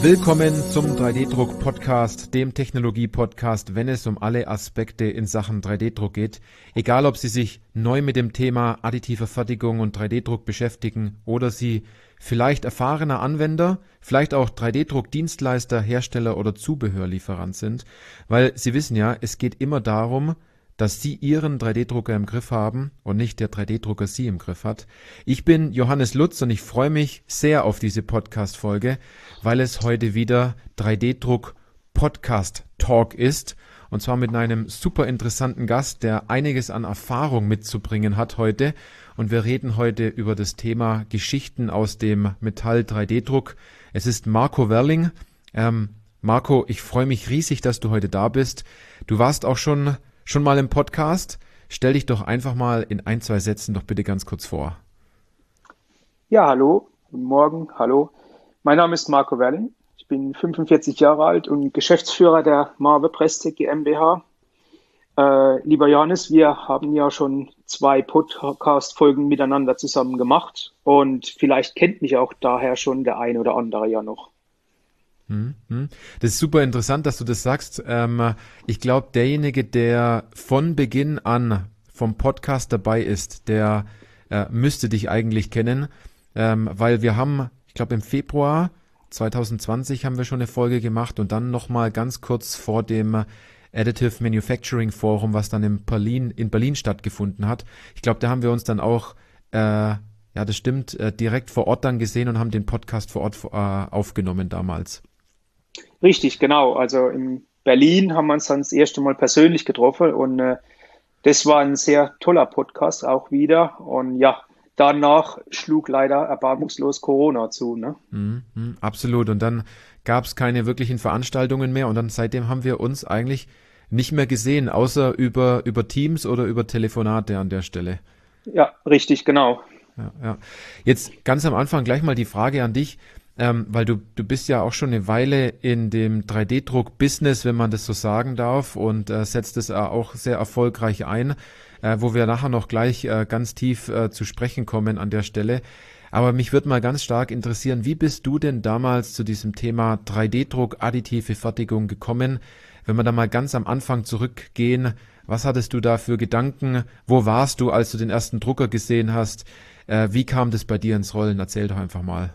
Willkommen zum 3D-Druck-Podcast, dem Technologie-Podcast, wenn es um alle Aspekte in Sachen 3D-Druck geht. Egal, ob Sie sich neu mit dem Thema additive Fertigung und 3D-Druck beschäftigen oder Sie vielleicht erfahrener Anwender, vielleicht auch 3D-Druck-Dienstleister, Hersteller oder Zubehörlieferant sind. Weil Sie wissen ja, es geht immer darum, dass Sie Ihren 3D-Drucker im Griff haben und nicht der 3D-Drucker Sie im Griff hat. Ich bin Johannes Lutz und ich freue mich sehr auf diese Podcast-Folge, weil es heute wieder 3D-Druck-Podcast-Talk ist. Und zwar mit einem super interessanten Gast, der einiges an Erfahrung mitzubringen hat heute. Und wir reden heute über das Thema Geschichten aus dem Metall-3D-Druck. Es ist Marco Werling. Marco, ich freue mich riesig, dass du heute da bist. Du warst auch schon mal im Podcast. Stell dich doch einfach mal in 1, 2 Sätzen doch bitte ganz kurz vor. Ja, hallo, guten Morgen, hallo. Mein Name ist Marco Werling. Ich bin 45 Jahre alt und Geschäftsführer der Marve Prestec GmbH. Lieber Johannes, wir haben ja schon 2 Podcast-Folgen miteinander zusammen gemacht und vielleicht kennt mich auch daher schon der ein oder andere ja noch. Das ist super interessant, dass du das sagst. Ich glaube, derjenige, der von Beginn an vom Podcast dabei ist, der müsste dich eigentlich kennen, weil wir haben, ich glaube im Februar 2020 haben wir schon eine Folge gemacht und dann nochmal ganz kurz vor dem Additive Manufacturing Forum, was dann in Berlin stattgefunden hat. Ich glaube, da haben wir uns dann auch, ja das stimmt, direkt vor Ort dann gesehen und haben den Podcast vor Ort aufgenommen damals. Richtig, genau. Also in Berlin haben wir uns dann das erste Mal persönlich getroffen und das war ein sehr toller Podcast auch wieder. Und ja, danach schlug leider erbarmungslos Corona zu, ne? Absolut. Und dann gab es keine wirklichen Veranstaltungen mehr und dann seitdem haben wir uns eigentlich nicht mehr gesehen, außer über Teams oder über Telefonate an der Stelle. Ja, richtig, genau. Ja. Jetzt ganz am Anfang gleich mal die Frage an dich. Weil du bist ja auch schon eine Weile in dem 3D-Druck-Business, wenn man das so sagen darf, und setzt es auch sehr erfolgreich ein, wo wir nachher noch gleich ganz tief zu sprechen kommen an der Stelle. Aber mich würde mal ganz stark interessieren, wie bist du denn damals zu diesem Thema 3D-Druck, additive Fertigung gekommen? Wenn wir da mal ganz am Anfang zurückgehen, was hattest du da für Gedanken? Wo warst du, als du den ersten Drucker gesehen hast? Wie kam das bei dir ins Rollen? Erzähl doch einfach mal.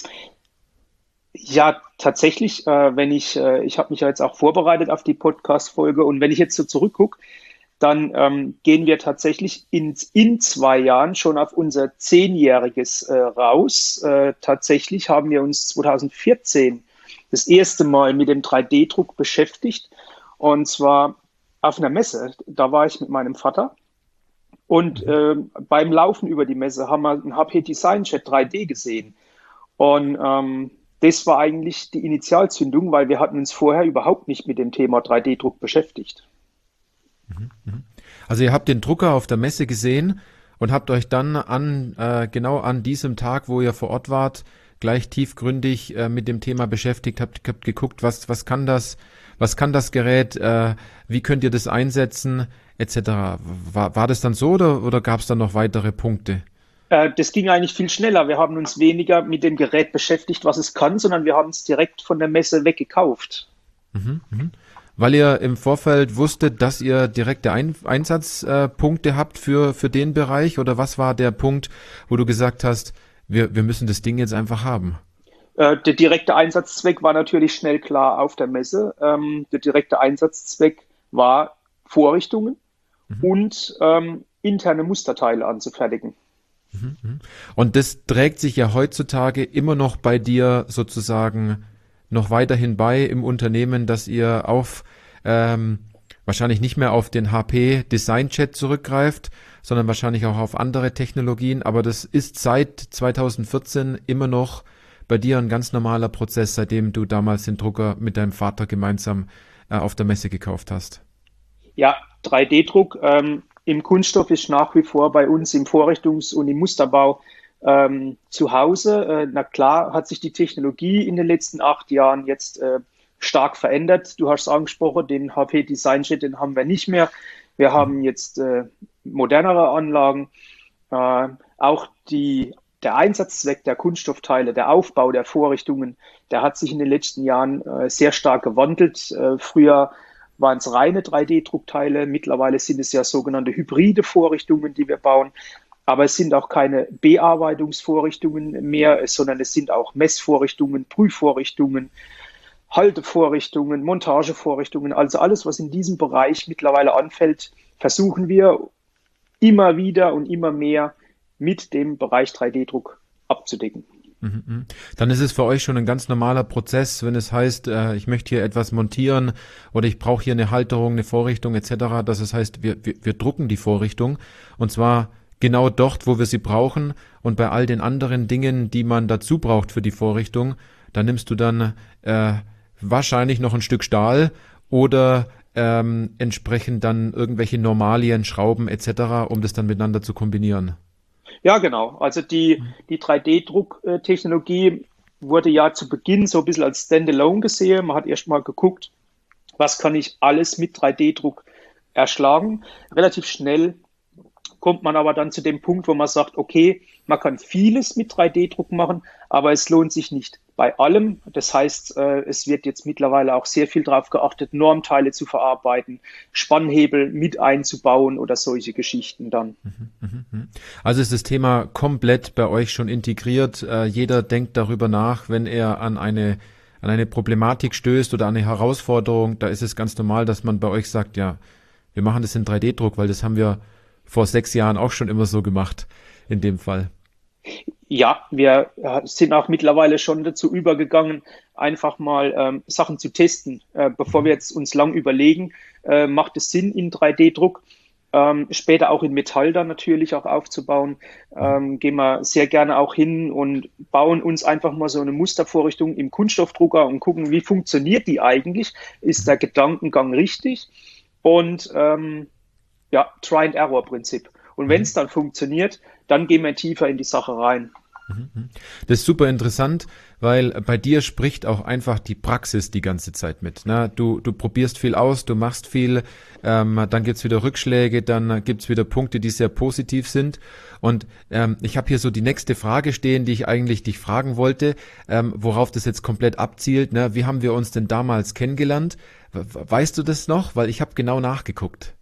Ja, tatsächlich, ich habe mich ja jetzt auch vorbereitet auf die Podcast-Folge und wenn ich jetzt so zurückgucke, dann gehen wir tatsächlich in 2 Jahren schon auf unser 10-jähriges raus. Tatsächlich haben wir uns 2014 das erste Mal mit dem 3D-Druck beschäftigt und zwar auf einer Messe. Da war ich mit meinem Vater und beim Laufen über die Messe haben wir ein HP DesignJet 3D gesehen und das war eigentlich die Initialzündung, weil wir hatten uns vorher überhaupt nicht mit dem Thema 3D-Druck beschäftigt. Also ihr habt den Drucker auf der Messe gesehen und habt euch dann genau an diesem Tag, wo ihr vor Ort wart, gleich tiefgründig mit dem Thema beschäftigt, habt geguckt, was kann das Gerät, wie könnt ihr das einsetzen, etc. War das dann so oder gab es dann noch weitere Punkte? Das ging eigentlich viel schneller. Wir haben uns weniger mit dem Gerät beschäftigt, was es kann, sondern wir haben es direkt von der Messe weggekauft. Weil ihr im Vorfeld wusstet, dass ihr direkte Einsatzpunkte habt für den Bereich? Oder was war der Punkt, wo du gesagt hast, wir müssen das Ding jetzt einfach haben? Der direkte Einsatzzweck war natürlich schnell klar auf der Messe. Der direkte Einsatzzweck war Vorrichtungen und interne Musterteile anzufertigen. Und das trägt sich ja heutzutage immer noch bei dir sozusagen noch weiterhin bei im Unternehmen, dass ihr auf wahrscheinlich nicht mehr auf den HP DesignJet zurückgreift, sondern wahrscheinlich auch auf andere Technologien. Aber das ist seit 2014 immer noch bei dir ein ganz normaler Prozess, seitdem du damals den Drucker mit deinem Vater gemeinsam auf der Messe gekauft hast. Ja, 3D-Druck im Kunststoff ist nach wie vor bei uns im Vorrichtungs- und im Musterbau zu Hause. Na klar hat sich die Technologie in den letzten 8 Jahren jetzt stark verändert. Du hast es angesprochen, den HP DesignJet, den haben wir nicht mehr. Wir haben jetzt modernere Anlagen. Auch die der Einsatzzweck der Kunststoffteile, der Aufbau der Vorrichtungen, der hat sich in den letzten Jahren sehr stark gewandelt. Früher waren es reine 3D-Druckteile, mittlerweile sind es ja sogenannte hybride Vorrichtungen, die wir bauen. Aber es sind auch keine Bearbeitungsvorrichtungen mehr, sondern es sind auch Messvorrichtungen, Prüfvorrichtungen, Haltevorrichtungen, Montagevorrichtungen. Also alles, was in diesem Bereich mittlerweile anfällt, versuchen wir immer wieder und immer mehr mit dem Bereich 3D-Druck abzudecken. Dann ist es für euch schon ein ganz normaler Prozess, wenn es heißt, ich möchte hier etwas montieren oder ich brauche hier eine Halterung, eine Vorrichtung etc., dass es heißt, wir drucken die Vorrichtung und zwar genau dort, wo wir sie brauchen und bei all den anderen Dingen, die man dazu braucht für die Vorrichtung, da nimmst du dann wahrscheinlich noch ein Stück Stahl oder entsprechend dann irgendwelche Normalien, Schrauben etc., um das dann miteinander zu kombinieren. Ja, genau. Also die 3D-Drucktechnologie wurde ja zu Beginn so ein bisschen als Standalone gesehen. Man hat erst mal geguckt, was kann ich alles mit 3D-Druck erschlagen. Relativ schnell kommt man aber dann zu dem Punkt, wo man sagt, okay, man kann vieles mit 3D-Druck machen, aber es lohnt sich nicht bei allem. Das heißt, es wird jetzt mittlerweile auch sehr viel darauf geachtet, Normteile zu verarbeiten, Spannhebel mit einzubauen oder solche Geschichten dann. Also ist das Thema komplett bei euch schon integriert. Jeder denkt darüber nach, wenn er an eine Problematik stößt oder an eine Herausforderung. Da ist es ganz normal, dass man bei euch sagt, ja, wir machen das in 3D-Druck, weil das haben wir vor 6 Jahren auch schon immer so gemacht, in dem Fall. Ja, wir sind auch mittlerweile schon dazu übergegangen, einfach mal Sachen zu testen. Bevor wir jetzt uns lang überlegen, macht es Sinn in 3D-Druck, später auch in Metall dann natürlich auch aufzubauen. Gehen wir sehr gerne auch hin und bauen uns einfach mal so eine Mustervorrichtung im Kunststoffdrucker und gucken, wie funktioniert die eigentlich? Ist der Gedankengang richtig? Und Try-and-Error-Prinzip. Und wenn es dann funktioniert, dann gehen wir tiefer in die Sache rein. Das ist super interessant, weil bei dir spricht auch einfach die Praxis die ganze Zeit mit. Ne? Du probierst viel aus, du machst viel, dann gibt's wieder Rückschläge, dann gibt's wieder Punkte, die sehr positiv sind. Und ich habe hier so die nächste Frage stehen, die ich eigentlich dich fragen wollte, worauf das jetzt komplett abzielt. Ne? Wie haben wir uns denn damals kennengelernt? Weißt du das noch? Weil ich habe genau nachgeguckt.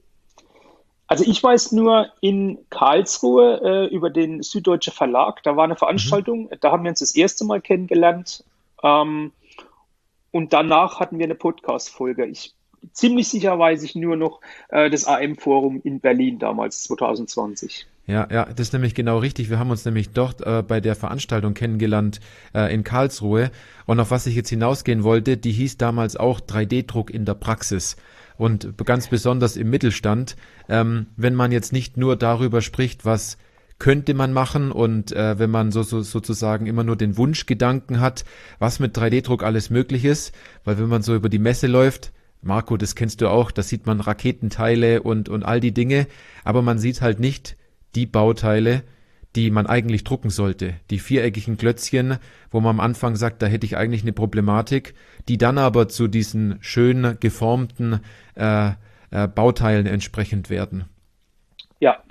Also ich weiß nur in Karlsruhe über den Süddeutsche Verlag, da war eine Veranstaltung, da haben wir uns das erste Mal kennengelernt und danach hatten wir eine Podcast-Folge. Ziemlich sicher weiß ich nur noch das AM-Forum in Berlin damals, 2020. Ja, das ist nämlich genau richtig. Wir haben uns nämlich dort bei der Veranstaltung kennengelernt in Karlsruhe. Und auf was ich jetzt hinausgehen wollte, die hieß damals auch 3D-Druck in der Praxis. Und ganz besonders im Mittelstand, wenn man jetzt nicht nur darüber spricht, was könnte man machen und wenn man sozusagen immer nur den Wunschgedanken hat, was mit 3D-Druck alles möglich ist, weil wenn man so über die Messe läuft, Marco, das kennst du auch, da sieht man Raketenteile und all die Dinge, aber man sieht halt nicht die Bauteile, die man eigentlich drucken sollte. Die viereckigen Klötzchen, wo man am Anfang sagt, da hätte ich eigentlich eine Problematik, die dann aber zu diesen schön geformten Bauteilen entsprechend werden. Ja.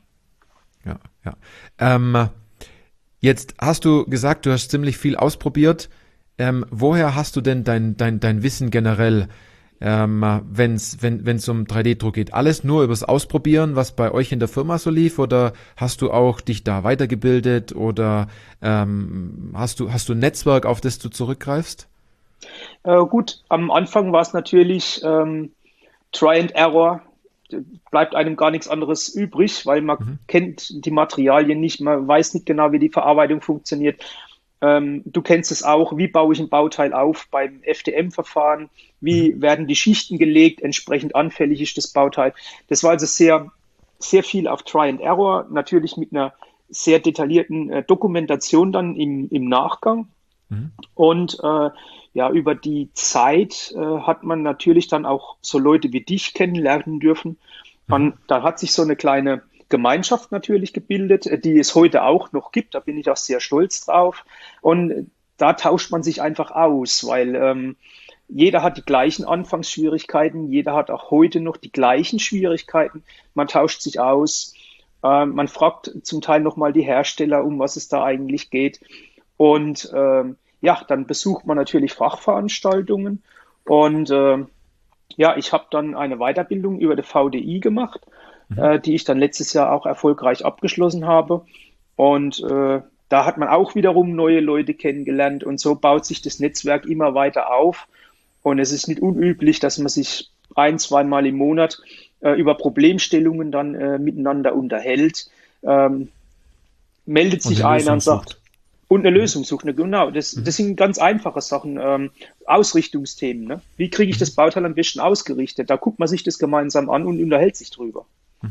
Jetzt hast du gesagt, du hast ziemlich viel ausprobiert. Woher hast du denn dein Wissen generell, wenn es um 3D-Druck geht? Alles nur übers Ausprobieren, was bei euch in der Firma so lief, oder hast du auch dich da weitergebildet oder hast du ein Netzwerk, auf das du zurückgreifst? Gut, am Anfang war es natürlich Try and Error. Bleibt einem gar nichts anderes übrig, weil man kennt die Materialien nicht, man weiß nicht genau, wie die Verarbeitung funktioniert. Du kennst es auch, wie baue ich ein Bauteil auf beim FDM-Verfahren, wie werden die Schichten gelegt, entsprechend anfällig ist das Bauteil. Das war also sehr, sehr viel auf Try and Error, natürlich mit einer sehr detaillierten Dokumentation dann im Nachgang. Und über die Zeit hat man natürlich dann auch so Leute wie dich kennenlernen dürfen. Und da hat sich so eine kleine Gemeinschaft natürlich gebildet, die es heute auch noch gibt. Da bin ich auch sehr stolz drauf. Und da tauscht man sich einfach aus, weil jeder hat die gleichen Anfangsschwierigkeiten. Jeder hat auch heute noch die gleichen Schwierigkeiten. Man tauscht sich aus. Man fragt zum Teil nochmal die Hersteller, um was es da eigentlich geht. Und ja, dann besucht man natürlich Fachveranstaltungen. Und ja, ich habe dann eine Weiterbildung über die VDI gemacht, die ich dann letztes Jahr auch erfolgreich abgeschlossen habe. Und da hat man auch wiederum neue Leute kennengelernt. Und so baut sich das Netzwerk immer weiter auf. Und es ist nicht unüblich, dass man sich ein-, zweimal im Monat über Problemstellungen dann miteinander unterhält. Meldet Und sich eine einer Lösung und sagt, sucht. und eine Lösung sucht. Ne? Genau, das sind ganz einfache Sachen, Ausrichtungsthemen. Ne? Wie kriege ich das Bauteil am besten ausgerichtet? Da guckt man sich das gemeinsam an und unterhält sich drüber.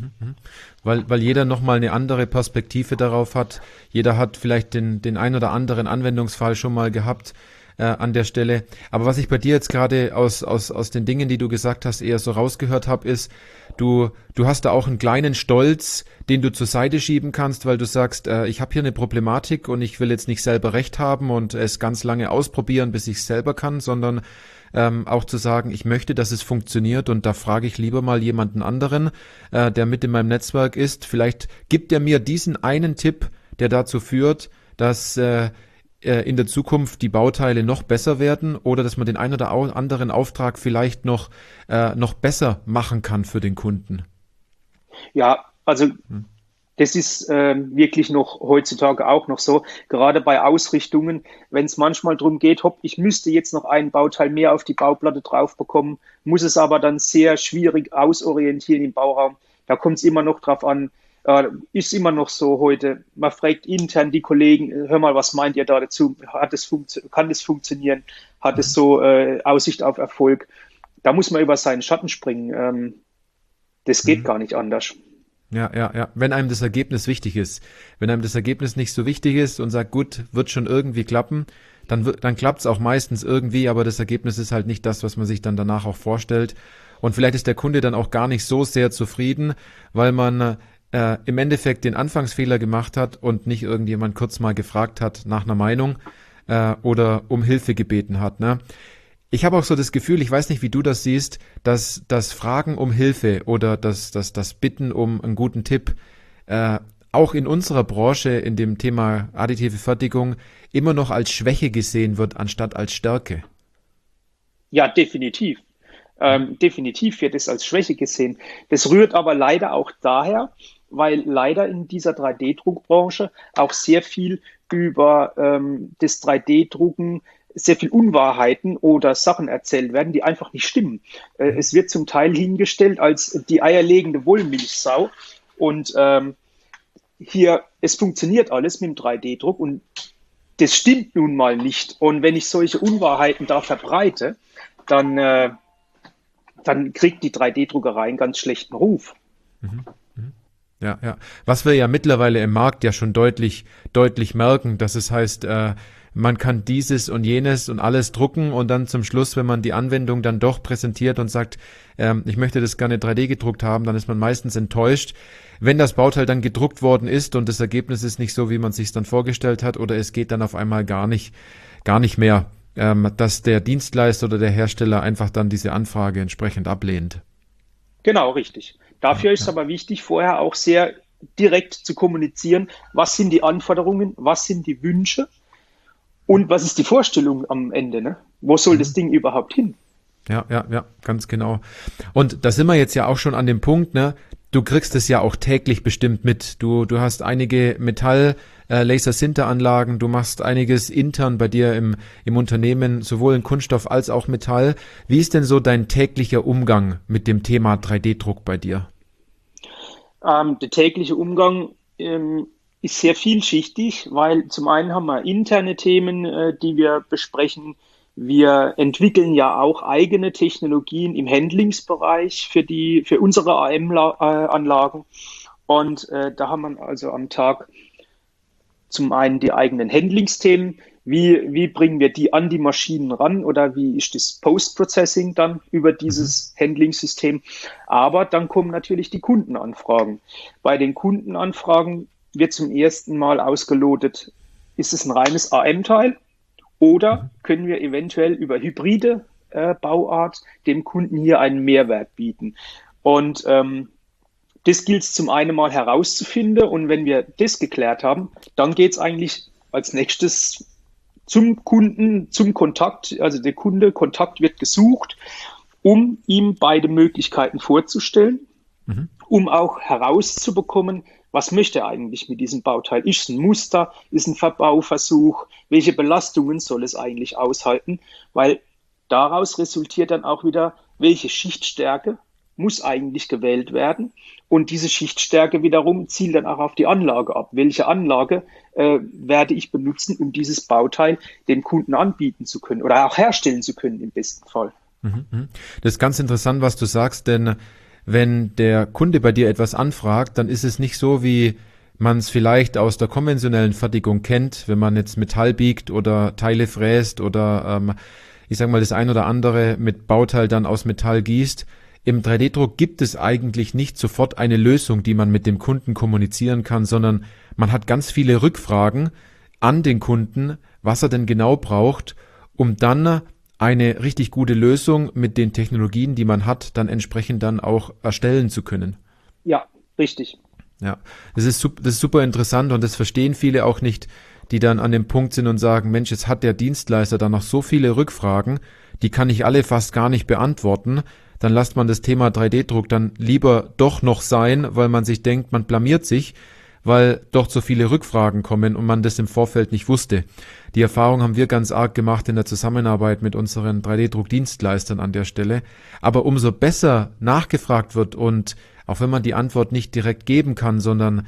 Weil jeder nochmal eine andere Perspektive darauf hat. Jeder hat vielleicht den ein oder anderen Anwendungsfall schon mal gehabt an der Stelle. Aber was ich bei dir jetzt gerade aus den Dingen, die du gesagt hast, eher so rausgehört habe, ist, du hast da auch einen kleinen Stolz, den du zur Seite schieben kannst, weil du sagst, ich habe hier eine Problematik und ich will jetzt nicht selber Recht haben und es ganz lange ausprobieren, bis ich es selber kann, sondern auch zu sagen, ich möchte, dass es funktioniert und da frage ich lieber mal jemanden anderen, der mit in meinem Netzwerk ist. Vielleicht gibt er mir diesen einen Tipp, der dazu führt, dass in der Zukunft die Bauteile noch besser werden oder dass man den einen oder anderen Auftrag vielleicht noch besser machen kann für den Kunden. Ja, also das ist wirklich noch heutzutage auch noch so, gerade bei Ausrichtungen, wenn es manchmal darum geht, hopp, ich müsste jetzt noch ein Bauteil mehr auf die Bauplatte drauf bekommen, muss es aber dann sehr schwierig ausorientieren im Bauraum. Da kommt es immer noch drauf an, ist immer noch so heute. Man fragt intern die Kollegen, hör mal, was meint ihr da dazu? Kann das funktionieren? Hat es so Aussicht auf Erfolg? Da muss man über seinen Schatten springen. Das geht gar nicht anders. Ja. Wenn einem das Ergebnis wichtig ist. Wenn einem das Ergebnis nicht so wichtig ist und sagt, gut, wird schon irgendwie klappen, dann klappt es auch meistens irgendwie, aber das Ergebnis ist halt nicht das, was man sich dann danach auch vorstellt. Und vielleicht ist der Kunde dann auch gar nicht so sehr zufrieden, weil man im Endeffekt den Anfangsfehler gemacht hat und nicht irgendjemand kurz mal gefragt hat nach einer Meinung oder um Hilfe gebeten hat. Ne? Ich habe auch so das Gefühl, ich weiß nicht, wie du das siehst, dass das Fragen um Hilfe oder das Bitten um einen guten Tipp auch in unserer Branche, in dem Thema additive Fertigung, immer noch als Schwäche gesehen wird, anstatt als Stärke. Ja, definitiv. Definitiv wird es als Schwäche gesehen. Das rührt aber leider auch daher, weil leider in dieser 3D-Druckbranche auch sehr viel über das 3D-Drucken sehr viel Unwahrheiten oder Sachen erzählt werden, die einfach nicht stimmen. Es wird zum Teil hingestellt als die eierlegende Wollmilchsau und hier, es funktioniert alles mit dem 3D-Druck und das stimmt nun mal nicht. Und wenn ich solche Unwahrheiten da verbreite, dann kriegt die 3D-Druckerei einen ganz schlechten Ruf. Ja. Was wir ja mittlerweile im Markt ja schon deutlich merken, dass es heißt, man kann dieses und jenes und alles drucken und dann zum Schluss, wenn man die Anwendung dann doch präsentiert und sagt, ich möchte das gerne 3D gedruckt haben, dann ist man meistens enttäuscht, wenn das Bauteil dann gedruckt worden ist und das Ergebnis ist nicht so, wie man es sich dann vorgestellt hat oder es geht dann auf einmal gar nicht mehr, dass der Dienstleister oder der Hersteller einfach dann diese Anfrage entsprechend ablehnt. Genau, richtig. Dafür ist es aber wichtig, vorher auch sehr direkt zu kommunizieren, was sind die Anforderungen, was sind die Wünsche und was ist die Vorstellung am Ende, ne? Wo soll das Ding überhaupt hin? Ja, ganz genau. Und da sind wir jetzt ja auch schon an dem Punkt, ne? Du kriegst es ja auch täglich bestimmt mit. Du hast einige Metall-Laser-Sinteranlagen, du machst einiges intern bei dir im Unternehmen, sowohl in Kunststoff als auch Metall. Wie ist denn so dein täglicher Umgang mit dem Thema 3D-Druck bei dir? Der tägliche Umgang ist sehr vielschichtig, weil zum einen haben wir interne Themen, die wir besprechen. Wir entwickeln ja auch eigene Technologien im Handlingsbereich für unsere AM-Anlagen. Und da haben wir also am Tag zum einen die eigenen Handlingsthemen. Wie bringen wir die an die Maschinen ran oder wie ist das Post-Processing dann über dieses Handlingssystem? Aber dann kommen natürlich die Kundenanfragen. Bei den Kundenanfragen wird zum ersten Mal ausgelotet, ist es ein reines AM-Teil oder können wir eventuell über hybride Bauart dem Kunden hier einen Mehrwert bieten? Und Das gilt es zum einen mal herauszufinden und wenn wir das geklärt haben, dann geht es eigentlich als nächstes zum Kunden, zum Kontakt. Also der Kunde, Kontakt wird gesucht, um ihm beide Möglichkeiten vorzustellen, um auch herauszubekommen, was möchte er eigentlich mit diesem Bauteil? Ist es ein Muster? Ist es ein Verbauversuch? Welche Belastungen soll es eigentlich aushalten? Weil daraus resultiert dann auch wieder, welche Schichtstärke muss eigentlich gewählt werden. Und diese Schichtstärke wiederum zielt dann auch auf die Anlage ab. Welche Anlage werde ich benutzen, um dieses Bauteil dem Kunden anbieten zu können oder auch herstellen zu können im besten Fall. Das ist ganz interessant, was du sagst, denn wenn der Kunde bei dir etwas anfragt, dann ist es nicht so, wie man es vielleicht aus der konventionellen Fertigung kennt, wenn man jetzt Metall biegt oder Teile fräst oder ich sage mal das ein oder andere mit Bauteil dann aus Metall gießt. Im 3D-Druck gibt es eigentlich nicht sofort eine Lösung, die man mit dem Kunden kommunizieren kann, sondern man hat ganz viele Rückfragen an den Kunden, was er denn genau braucht, um dann eine richtig gute Lösung mit den Technologien, die man hat, dann entsprechend dann auch erstellen zu können. Ja, richtig. Ja, das ist super interessant und das verstehen viele auch nicht, die dann an dem Punkt sind und sagen, Mensch, jetzt hat der Dienstleister da noch so viele Rückfragen, die kann ich alle fast gar nicht beantworten. Dann lasst man das Thema 3D-Druck dann lieber doch noch sein, weil man sich denkt, man blamiert sich, weil doch so viele Rückfragen kommen und man das im Vorfeld nicht wusste. Die Erfahrung haben wir ganz arg gemacht in der Zusammenarbeit mit unseren 3D-Druck-Dienstleistern an der Stelle. Aber umso besser nachgefragt wird und auch wenn man die Antwort nicht direkt geben kann, sondern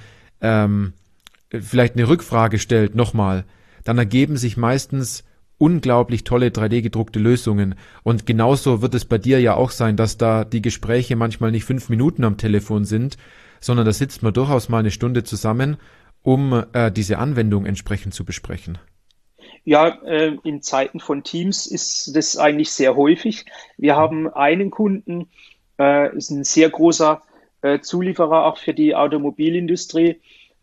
vielleicht eine Rückfrage stellt, nochmal, dann ergeben sich meistens unglaublich tolle 3D-gedruckte Lösungen. Und genauso wird es bei dir ja auch sein, dass da die Gespräche manchmal nicht 5 Minuten am Telefon sind, sondern da sitzt man durchaus mal eine Stunde zusammen, um diese Anwendung entsprechend zu besprechen. Ja, in Zeiten von Teams ist das eigentlich sehr häufig. Wir haben einen Kunden, ist ein sehr großer Zulieferer auch für die Automobilindustrie.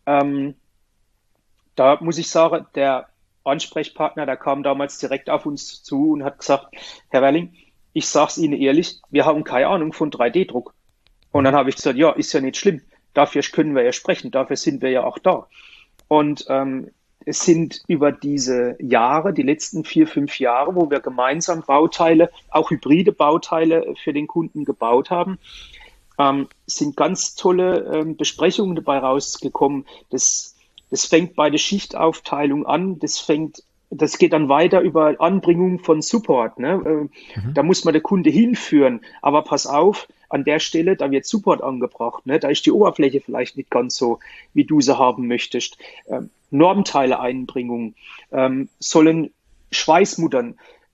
Da muss ich sagen, der Ansprechpartner, der kam damals direkt auf uns zu und hat gesagt, Herr Werling, ich sage es Ihnen ehrlich, wir haben keine Ahnung von 3D-Druck. Und dann habe ich gesagt, ja, ist ja nicht schlimm, dafür können wir ja sprechen, dafür sind wir ja auch da. Und es sind über diese Jahre, die letzten 4, 5 Jahre, wo wir gemeinsam Bauteile, auch hybride Bauteile für den Kunden gebaut haben, sind ganz tolle Besprechungen dabei rausgekommen. Das fängt bei der Schichtaufteilung an, das geht dann weiter über Anbringung von Support. Ne? Da muss man den Kunde hinführen, aber pass auf, an der Stelle, da wird Support angebracht. Ne? Da ist die Oberfläche vielleicht nicht ganz so, wie du sie haben möchtest. Normteile-Einbringung, sollen Schweißmuttern,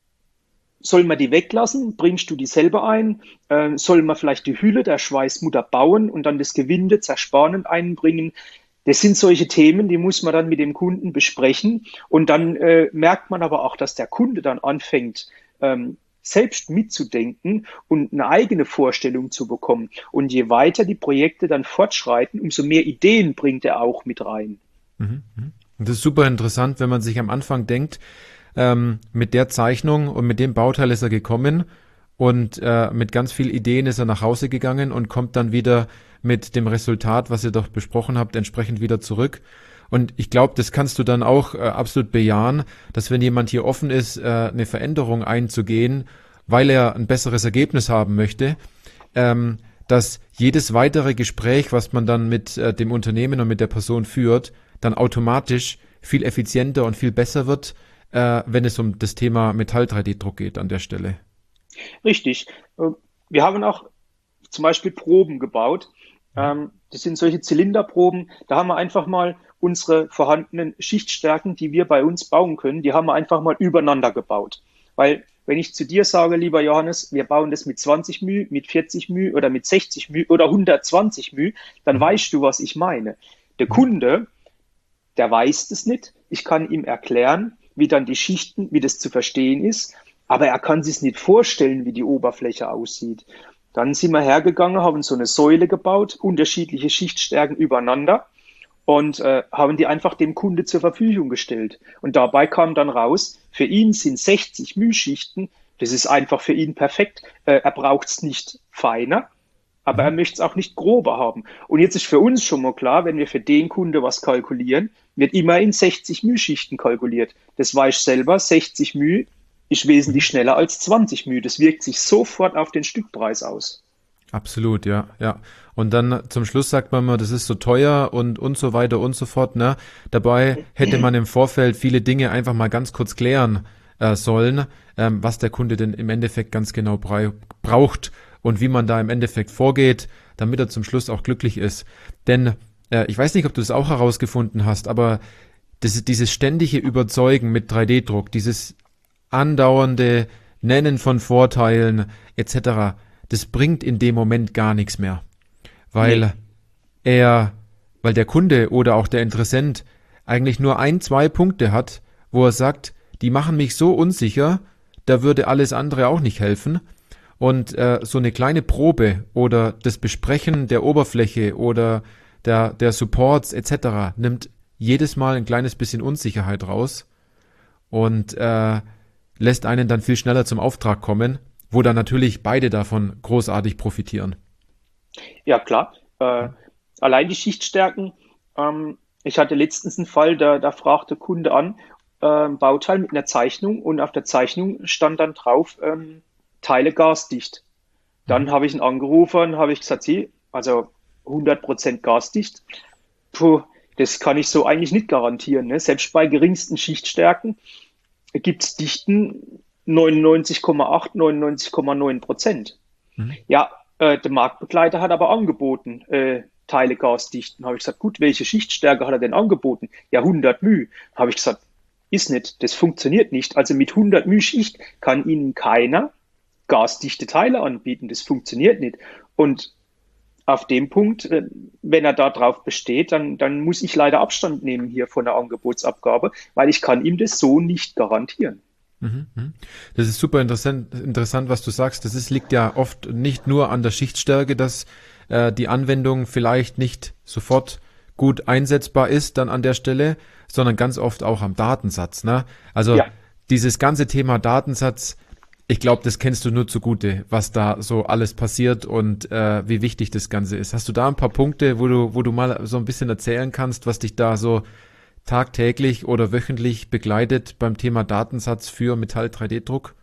soll man die weglassen? Bringst du die selber ein? Soll man vielleicht die Hülle der Schweißmutter bauen und dann das Gewinde zerspanend einbringen? Das sind solche Themen, die muss man dann mit dem Kunden besprechen. Und dann merkt man aber auch, dass der Kunde dann anfängt, selbst mitzudenken und eine eigene Vorstellung zu bekommen. Und je weiter die Projekte dann fortschreiten, umso mehr Ideen bringt er auch mit rein. Und das ist super interessant, wenn man sich am Anfang denkt, mit der Zeichnung und mit dem Bauteil ist er gekommen und mit ganz viel Ideen ist er nach Hause gegangen und kommt dann wieder mit dem Resultat, was ihr doch besprochen habt, entsprechend wieder zurück. Und ich glaube, das kannst du dann auch absolut bejahen, dass wenn jemand hier offen ist, eine Veränderung einzugehen, weil er ein besseres Ergebnis haben möchte, dass jedes weitere Gespräch, was man dann mit dem Unternehmen und mit der Person führt, dann automatisch viel effizienter und viel besser wird, wenn es um das Thema Metall-3D-Druck geht an der Stelle. Richtig. Wir haben auch zum Beispiel Proben gebaut. Das sind solche Zylinderproben. Da haben wir einfach mal unsere vorhandenen Schichtstärken, die wir bei uns bauen können, die haben wir einfach mal übereinander gebaut. Weil wenn ich zu dir sage, lieber Johannes, wir bauen das mit 20 μ, mit 40 μ oder mit 60 μ oder 120 μ, dann weißt du, was ich meine. Der Kunde, der weiß das nicht. Ich kann ihm erklären, wie dann die Schichten, wie das zu verstehen ist, aber er kann sich nicht vorstellen, wie die Oberfläche aussieht. Dann sind wir hergegangen, haben so eine Säule gebaut, unterschiedliche Schichtstärken übereinander und haben die einfach dem Kunde zur Verfügung gestellt. Und dabei kam dann raus, für ihn sind 60 μ Schichten, das ist einfach für ihn perfekt. Er braucht es nicht feiner, aber er möchte es auch nicht grober haben. Und jetzt ist für uns schon mal klar, wenn wir für den Kunde was kalkulieren, wird immer in 60 μ-Schichten kalkuliert. Das weiß ich selber, 60 μ ist wesentlich schneller als 20 μ. Das wirkt sich sofort auf den Stückpreis aus. Absolut, ja, ja. Und dann zum Schluss sagt man immer, das ist so teuer und so weiter und so fort, ne? Dabei hätte man im Vorfeld viele Dinge einfach mal ganz kurz klären sollen, was der Kunde denn im Endeffekt ganz genau braucht und wie man da im Endeffekt vorgeht, damit er zum Schluss auch glücklich ist. Denn ich weiß nicht, ob du das auch herausgefunden hast, aber dieses ständige Überzeugen mit 3D-Druck, dieses andauernde Nennen von Vorteilen etc., das bringt in dem Moment gar nichts mehr, weil weil der Kunde oder auch der Interessent eigentlich nur 2 Punkte hat, wo er sagt, die machen mich so unsicher, da würde alles andere auch nicht helfen. Und so eine kleine Probe oder das Besprechen der Oberfläche oder der Supports etc. nimmt jedes Mal ein kleines bisschen Unsicherheit raus und lässt einen dann viel schneller zum Auftrag kommen, wo dann natürlich beide davon großartig profitieren. Ja, klar. Allein die Schichtstärken. Ich hatte letztens einen Fall, da fragte der Kunde an, Bauteil mit einer Zeichnung und auf der Zeichnung stand dann drauf, Teile gasdicht. Dann habe ich ihn angerufen, habe ich gesagt, Sie, also 100% gasdicht. Puh, das kann ich so eigentlich nicht garantieren. Ne? Selbst bei geringsten Schichtstärken gibt es Dichten 99,8, 99,9%. Ja, der Marktbegleiter hat aber angeboten, Teile gasdichten. Habe ich gesagt, gut, welche Schichtstärke hat er denn angeboten? Ja, 100 μ. Habe ich gesagt, ist nicht, das funktioniert nicht. Also mit 100 μ Schicht kann Ihnen keiner gasdichte Teile anbieten. Das funktioniert nicht. Und auf dem Punkt, wenn er da drauf besteht, dann muss ich leider Abstand nehmen hier von der Angebotsabgabe, weil ich kann ihm das so nicht garantieren. Das ist super interessant, was du sagst. Liegt ja oft nicht nur an der Schichtstärke, dass die Anwendung vielleicht nicht sofort gut einsetzbar ist dann an der Stelle, sondern ganz oft auch am Datensatz. Ne? Also dieses ganze Thema Datensatz, ich glaube, das kennst du nur zugute, was da so alles passiert und wie wichtig das Ganze ist. Hast du da ein paar Punkte, wo du mal so ein bisschen erzählen kannst, was dich da so tagtäglich oder wöchentlich begleitet beim Thema Datensatz für Metall-3D-Druck?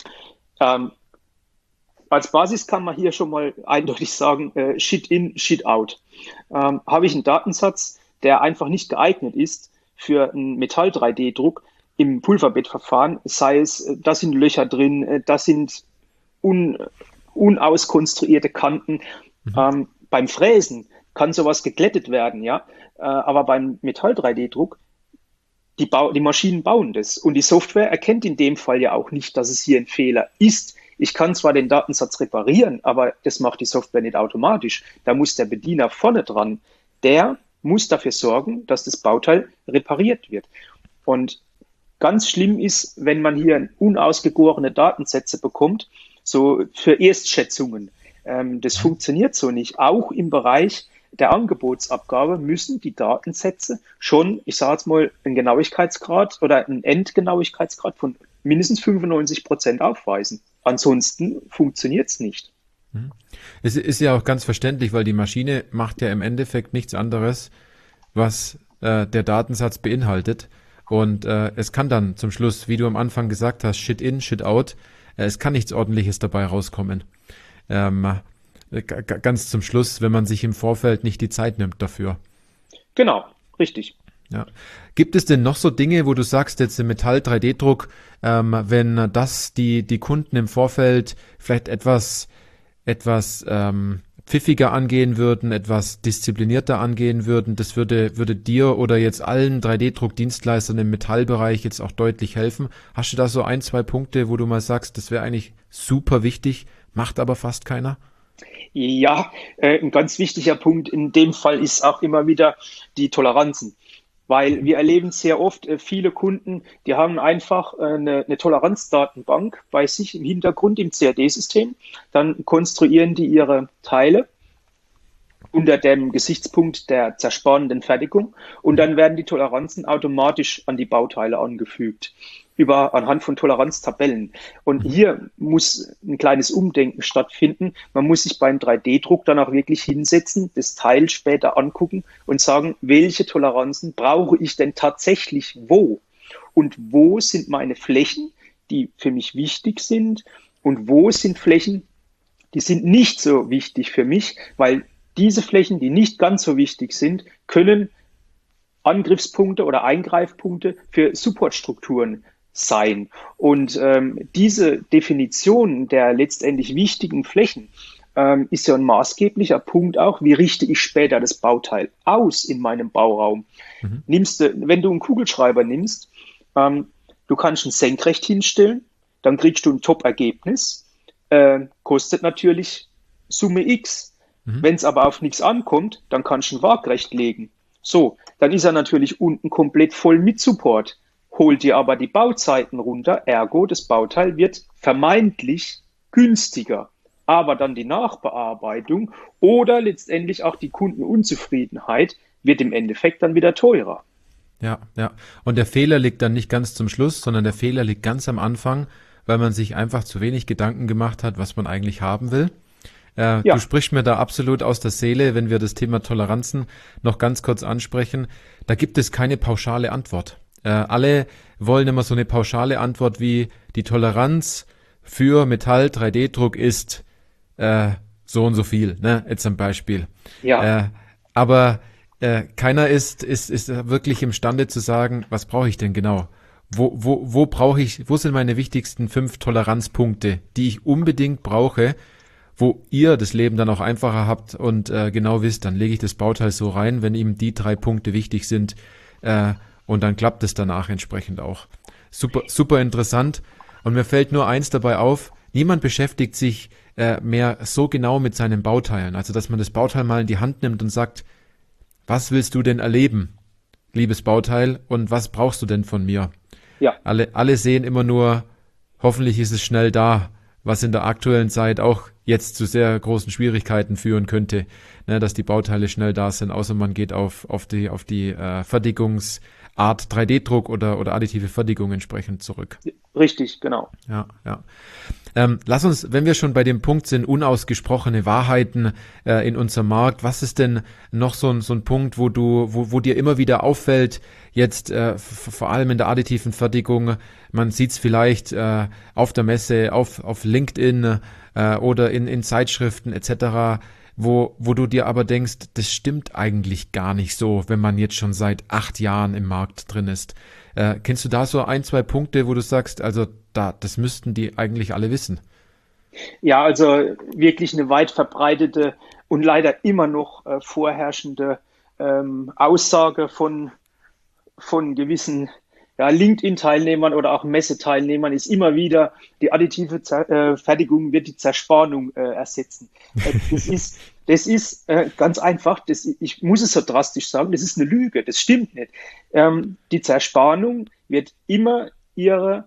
Als Basis kann man hier schon mal eindeutig sagen, Shit in, Shit out. Habe ich einen Datensatz, der einfach nicht geeignet ist für einen Metall-3D-Druck im Pulverbettverfahren, sei es, da sind Löcher drin, da sind unauskonstruierte Kanten. Beim Fräsen kann sowas geglättet werden, ja. Aber beim Metall-3D-Druck, die Maschinen bauen das. Und die Software erkennt in dem Fall ja auch nicht, dass es hier ein Fehler ist. Ich kann zwar den Datensatz reparieren, aber das macht die Software nicht automatisch. Da muss der Bediener vorne dran. Der muss dafür sorgen, dass das Bauteil repariert wird. Und ganz schlimm ist, wenn man hier unausgegorene Datensätze bekommt, so für Erstschätzungen. Das funktioniert so nicht. Auch im Bereich der Angebotsabgabe müssen die Datensätze schon, ich sage jetzt mal, einen Genauigkeitsgrad oder einen Endgenauigkeitsgrad von mindestens 95% aufweisen. Ansonsten funktioniert es nicht. Es ist ja auch ganz verständlich, weil die Maschine macht ja im Endeffekt nichts anderes, was der Datensatz beinhaltet. Und es kann dann zum Schluss, wie du am Anfang gesagt hast, Shit in, Shit out, es kann nichts Ordentliches dabei rauskommen. Ganz zum Schluss, wenn man sich im Vorfeld nicht die Zeit nimmt dafür. Genau, richtig. Ja. Gibt es denn noch so Dinge, wo du sagst, jetzt im Metall-3D-Druck, wenn das die Kunden im Vorfeld vielleicht etwas pfiffiger angehen würden, etwas disziplinierter angehen würden, das würde dir oder jetzt allen 3D-Druck-Dienstleistern im Metallbereich jetzt auch deutlich helfen? Hast du da so 2 Punkte, wo du mal sagst, das wäre eigentlich super wichtig, macht aber fast keiner? Ja, ein ganz wichtiger Punkt in dem Fall ist auch immer wieder die Toleranzen. Weil wir erleben sehr oft, viele Kunden, die haben einfach eine Toleranzdatenbank bei sich im Hintergrund im CAD-System. Dann konstruieren die ihre Teile unter dem Gesichtspunkt der zersparenden Fertigung und dann werden die Toleranzen automatisch an die Bauteile angefügt. anhand von Toleranztabellen. Und Mhm. hier muss ein kleines Umdenken stattfinden. Man muss sich beim 3D-Druck dann auch wirklich hinsetzen, das Teil später angucken und sagen, welche Toleranzen brauche ich denn tatsächlich wo? Und wo sind meine Flächen, die für mich wichtig sind? Und wo sind Flächen, die sind nicht so wichtig für mich, weil diese Flächen, die nicht ganz so wichtig sind, können Angriffspunkte oder Eingreifpunkte für Supportstrukturen sein. Und diese Definition der letztendlich wichtigen Flächen ist ja ein maßgeblicher Punkt auch, wie richte ich später das Bauteil aus in meinem Bauraum. Mhm. Wenn du einen Kugelschreiber nimmst, du kannst ihn senkrecht hinstellen, dann kriegst du ein Top-Ergebnis, kostet natürlich Summe X. Mhm. Wenn es aber auf nichts ankommt, dann kannst du ihn waagrecht legen. So, dann ist er natürlich unten komplett voll mit Support. Holt dir aber die Bauzeiten runter, ergo das Bauteil wird vermeintlich günstiger. Aber dann die Nachbearbeitung oder letztendlich auch die Kundenunzufriedenheit wird im Endeffekt dann wieder teurer. Ja, ja. Und der Fehler liegt dann nicht ganz zum Schluss, sondern der Fehler liegt ganz am Anfang, weil man sich einfach zu wenig Gedanken gemacht hat, was man eigentlich haben will. Du Ja, sprichst mir da absolut aus der Seele, wenn wir das Thema Toleranzen noch ganz kurz ansprechen. Da gibt es keine pauschale Antwort. Alle wollen immer so eine pauschale Antwort wie die Toleranz für Metall 3D-Druck ist so und so viel, ne? Jetzt ein Beispiel. ja, Äh, aber keiner ist wirklich imstande zu sagen, was brauche ich denn genau? Wo sind meine wichtigsten 5 Toleranzpunkte, die ich unbedingt brauche, wo ihr das Leben dann auch einfacher habt und genau wisst, dann lege ich das Bauteil so rein, wenn ihm die 3 Punkte wichtig sind, und dann klappt es danach entsprechend auch. Super, super interessant. Und mir fällt nur eins dabei auf, niemand beschäftigt sich mehr so genau mit seinen Bauteilen. Also, dass man das Bauteil mal in die Hand nimmt und sagt, was willst du denn erleben, liebes Bauteil, und was brauchst du denn von mir? ja. Alle sehen immer nur, hoffentlich ist es schnell da, was in der aktuellen Zeit auch jetzt zu sehr großen Schwierigkeiten führen könnte, ne, dass die Bauteile schnell da sind, außer man geht auf die Fertigungsart 3D-Druck oder additive Fertigung entsprechend zurück. Richtig, genau. Ja, ja. Lass uns, wenn wir schon bei dem Punkt sind, unausgesprochene Wahrheiten in unserem Markt, was ist denn noch so ein Punkt, wo dir immer wieder auffällt, jetzt vor allem in der additiven Fertigung, man sieht es vielleicht auf der Messe, auf LinkedIn oder in Zeitschriften etc., wo du dir aber denkst, das stimmt eigentlich gar nicht so, wenn man jetzt schon seit 8 Jahren im Markt drin ist. Kennst du da so ein, zwei Punkte, wo du sagst, also das müssten die eigentlich alle wissen? Ja, also wirklich eine weit verbreitete und leider immer noch vorherrschende Aussage von gewissen ja, LinkedIn-Teilnehmern oder auch Messeteilnehmern ist immer wieder, die additive Fertigung wird die Zerspannung ersetzen. Das ist ganz einfach, ich muss es so drastisch sagen, das ist eine Lüge, das stimmt nicht. Die Zerspannung wird immer ihre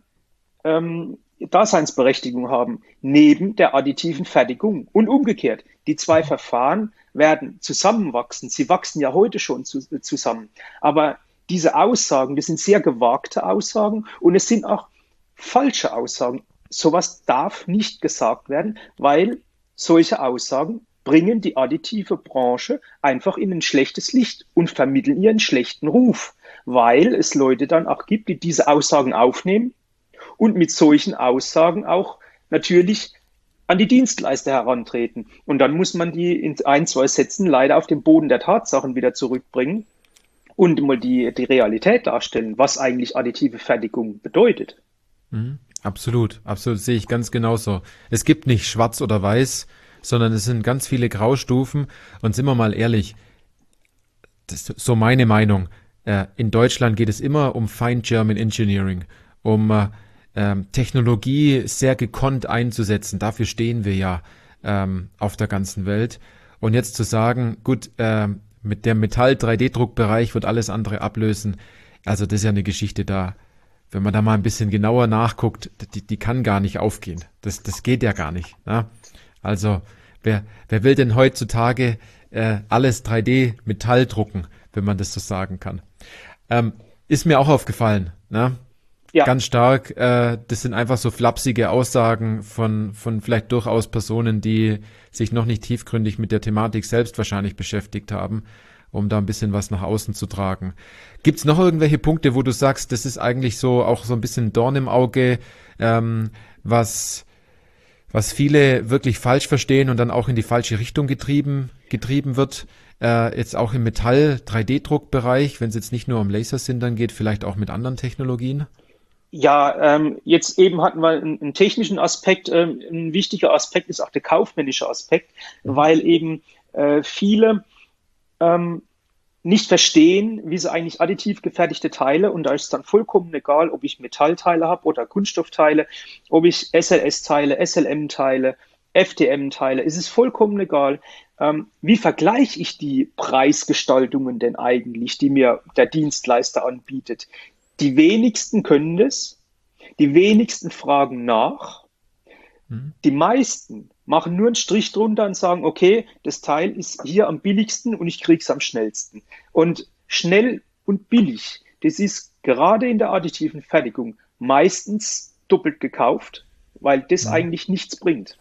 Daseinsberechtigung haben, neben der additiven Fertigung. Und umgekehrt, die zwei Verfahren werden zusammenwachsen. Sie wachsen ja heute schon zusammen. Aber diese Aussagen, das sind sehr gewagte Aussagen und es sind auch falsche Aussagen. Sowas darf nicht gesagt werden, weil solche Aussagen bringen die additive Branche einfach in ein schlechtes Licht und vermitteln ihren schlechten Ruf, weil es Leute dann auch gibt, die diese Aussagen aufnehmen und mit solchen Aussagen auch natürlich an die Dienstleister herantreten. Und dann muss man die in ein, zwei Sätzen leider auf den Boden der Tatsachen wieder zurückbringen und mal die Realität darstellen, was eigentlich additive Fertigung bedeutet. Mhm. Absolut, absolut, sehe ich ganz genauso. Es gibt nicht schwarz oder weiß, sondern es sind ganz viele Graustufen. Und sind wir mal ehrlich, das ist so meine Meinung. In Deutschland geht es immer um Fine German Engineering, um Technologie sehr gekonnt einzusetzen. Dafür stehen wir ja auf der ganzen Welt. Und jetzt zu sagen, gut, mit dem Metall-3D-Druckbereich wird alles andere ablösen. Also das ist ja eine Geschichte da. Wenn man da mal ein bisschen genauer nachguckt, die kann gar nicht aufgehen. Das geht ja gar nicht. Ne? Also wer will denn heutzutage alles 3D-Metall drucken, wenn man das so sagen kann? Ist mir auch aufgefallen. Ne? Ja, ganz stark. Das sind einfach so flapsige Aussagen von vielleicht durchaus Personen, die sich noch nicht tiefgründig mit der Thematik selbst wahrscheinlich beschäftigt haben, um da ein bisschen was nach außen zu tragen. Gibt's noch irgendwelche Punkte, wo du sagst, das ist eigentlich so auch so ein bisschen Dorn im Auge, was viele wirklich falsch verstehen und dann auch in die falsche Richtung getrieben wird, jetzt auch im Metall-3D-Druckbereich, wenn es jetzt nicht nur um Lasersintern geht, vielleicht auch mit anderen Technologien? ja, jetzt eben hatten wir einen technischen Aspekt. Ein wichtiger Aspekt ist auch der kaufmännische Aspekt, weil eben viele nicht verstehen, wie sie eigentlich additiv gefertigte Teile, und da ist es dann vollkommen egal, ob ich Metallteile habe oder Kunststoffteile, ob ich SLS-Teile, SLM-Teile, FDM-Teile, es ist vollkommen egal. Wie vergleiche ich die Preisgestaltungen denn eigentlich, die mir der Dienstleister anbietet? Die wenigsten können das, die wenigsten fragen nach. Die meisten machen nur einen Strich drunter und sagen, okay, das Teil ist hier am billigsten und ich kriege es am schnellsten. Und schnell und billig, das ist gerade in der additiven Fertigung meistens doppelt gekauft, weil das eigentlich nichts bringt.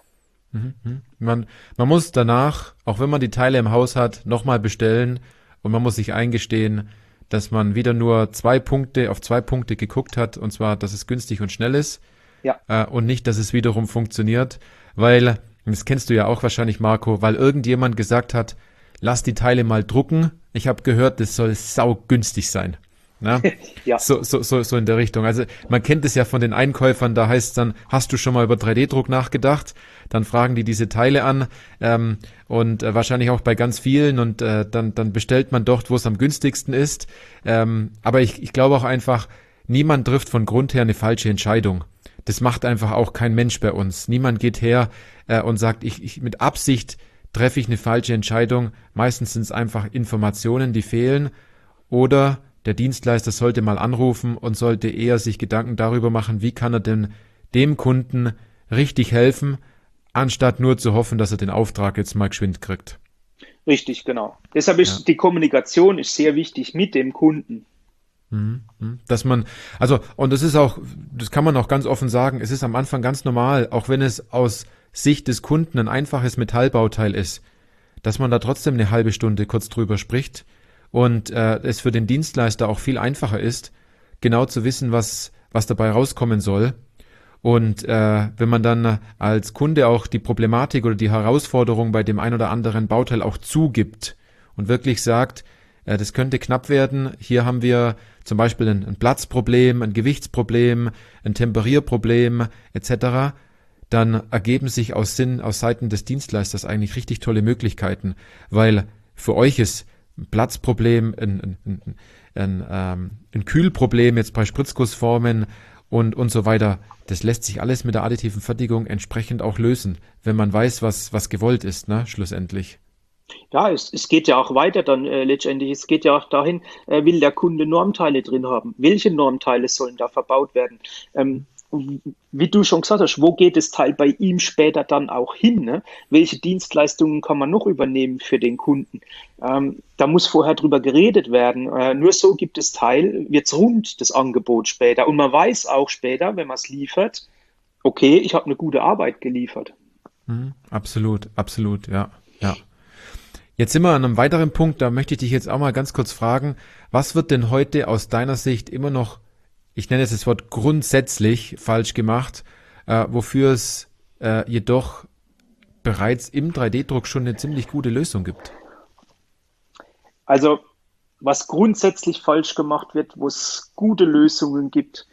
Man muss danach, auch wenn man die Teile im Haus hat, nochmal bestellen und man muss sich eingestehen, dass man wieder nur auf 2 Punkte geguckt hat, und zwar, dass es günstig und schnell ist, Ja, und nicht, dass es wiederum funktioniert, weil, das kennst du ja auch wahrscheinlich, Marco, weil irgendjemand gesagt hat, lass die Teile mal drucken. Ich habe gehört, das soll saugünstig sein. Na? ja, So in der Richtung. Also man kennt es ja von den Einkäufern, da heißt es dann, hast du schon mal über 3D-Druck nachgedacht? Dann fragen die diese Teile an, und wahrscheinlich auch bei ganz vielen, und dann bestellt man dort, wo es am günstigsten ist. Aber ich glaube auch einfach, niemand trifft von Grund her eine falsche Entscheidung. Das macht einfach auch kein Mensch bei uns. Niemand geht her und sagt, ich mit Absicht treffe ich eine falsche Entscheidung. Meistens sind es einfach Informationen, die fehlen, oder der Dienstleister sollte mal anrufen und sollte eher sich Gedanken darüber machen, wie kann er denn dem Kunden richtig helfen, anstatt nur zu hoffen, dass er den Auftrag jetzt mal geschwind kriegt. richtig, genau. Deshalb ist die Kommunikation ist sehr wichtig mit dem Kunden. Dass man, also, und das ist auch, das kann man auch ganz offen sagen, es ist am Anfang ganz normal, auch wenn es aus Sicht des Kunden ein einfaches Metallbauteil ist, dass man da trotzdem eine halbe Stunde kurz drüber spricht und es für den Dienstleister auch viel einfacher ist, genau zu wissen, was dabei rauskommen soll. Und wenn man dann als Kunde auch die Problematik oder die Herausforderung bei dem ein oder anderen Bauteil auch zugibt und wirklich sagt, das könnte knapp werden, hier haben wir zum Beispiel ein Platzproblem, ein Gewichtsproblem, ein Temperierproblem etc., dann ergeben sich aus Seiten des Dienstleisters eigentlich richtig tolle Möglichkeiten, weil für euch ist ein Platzproblem, ein Kühlproblem jetzt bei Spritzgussformen und so weiter, das lässt sich alles mit der additiven Fertigung entsprechend auch lösen, wenn man weiß, was gewollt ist, ne, schlussendlich. Ja, es geht ja auch weiter dann letztendlich. Es geht ja auch dahin, will der Kunde Normteile drin haben? Welche Normteile sollen da verbaut werden? Wie du schon gesagt hast, wo geht das Teil bei ihm später dann auch hin? Ne? Welche Dienstleistungen kann man noch übernehmen für den Kunden? Da muss vorher drüber geredet werden. Nur so gibt es wird's rund, das Angebot später. Und man weiß auch später, wenn man es liefert, okay, ich habe eine gute Arbeit geliefert. Absolut, absolut, ja, ja. Jetzt sind wir an einem weiteren Punkt, da möchte ich dich jetzt auch mal ganz kurz fragen, was wird denn heute aus deiner Sicht immer noch, ich nenne jetzt das Wort grundsätzlich falsch gemacht, wofür es jedoch bereits im 3D-Druck schon eine ziemlich gute Lösung gibt? Also, was grundsätzlich falsch gemacht wird, wo es gute Lösungen gibt,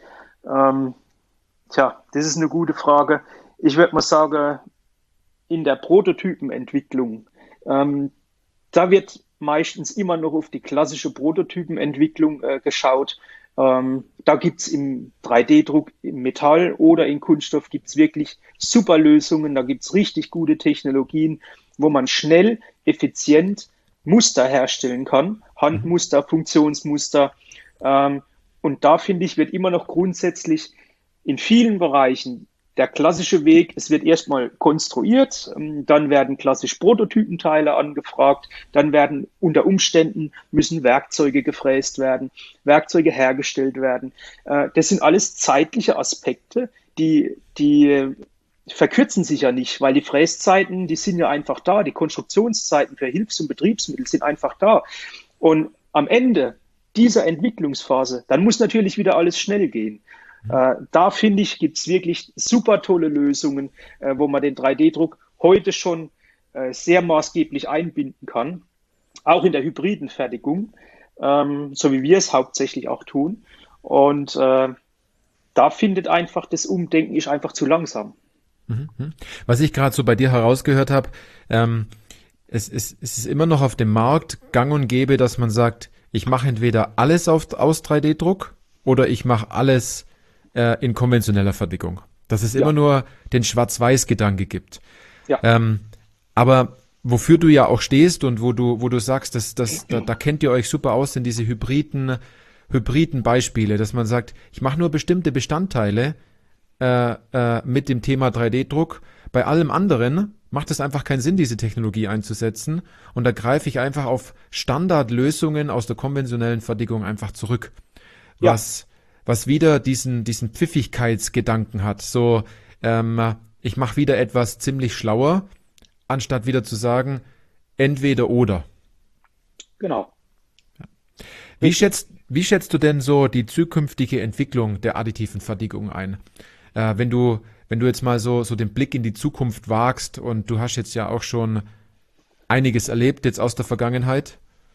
das ist eine gute Frage. Ich würde mal sagen, in der Prototypenentwicklung, da wird meistens immer noch auf die klassische Prototypenentwicklung geschaut. Da gibt's im 3D-Druck, im Metall oder in Kunststoff gibt's wirklich super Lösungen. Da gibt's richtig gute Technologien, wo man schnell, effizient Muster herstellen kann. Handmuster, Funktionsmuster. Und da finde ich, wird immer noch grundsätzlich in vielen Bereichen der klassische Weg, es wird erstmal konstruiert, dann werden klassisch Prototypenteile angefragt, dann werden unter Umständen müssen Werkzeuge gefräst werden, Werkzeuge hergestellt werden. Das sind alles zeitliche Aspekte, die verkürzen sich ja nicht, weil die Fräszeiten, die sind ja einfach da, die Konstruktionszeiten für Hilfs- und Betriebsmittel sind einfach da. Und am Ende dieser Entwicklungsphase, dann muss natürlich wieder alles schnell gehen. Da finde ich, gibt es wirklich super tolle Lösungen, wo man den 3D-Druck heute schon sehr maßgeblich einbinden kann, auch in der hybriden Fertigung, so wie wir es hauptsächlich auch tun. Und da findet einfach das Umdenken ist einfach zu langsam. Was ich gerade so bei dir herausgehört habe, es ist immer noch auf dem Markt gang und gäbe, dass man sagt, ich mache entweder alles aus 3D-Druck oder ich mache alles in konventioneller Fertigung. Dass es immer nur den Schwarz-Weiß-Gedanke gibt. Ja. Aber wofür du ja auch stehst und wo du sagst, da kennt ihr euch super aus, sind diese hybriden Beispiele, dass man sagt, ich mache nur bestimmte Bestandteile mit dem Thema 3D-Druck. Bei allem anderen macht es einfach keinen Sinn, diese Technologie einzusetzen. Und da greife ich einfach auf Standardlösungen aus der konventionellen Fertigung einfach zurück. Was wieder diesen Pfiffigkeitsgedanken hat. So, ich mache wieder etwas ziemlich schlauer, anstatt wieder zu sagen, entweder oder. Genau. Wie schätzt du denn so die zukünftige Entwicklung der additiven Fertigung ein? Wenn du jetzt mal so den Blick in die Zukunft wagst und du hast jetzt ja auch schon einiges erlebt jetzt aus der Vergangenheit.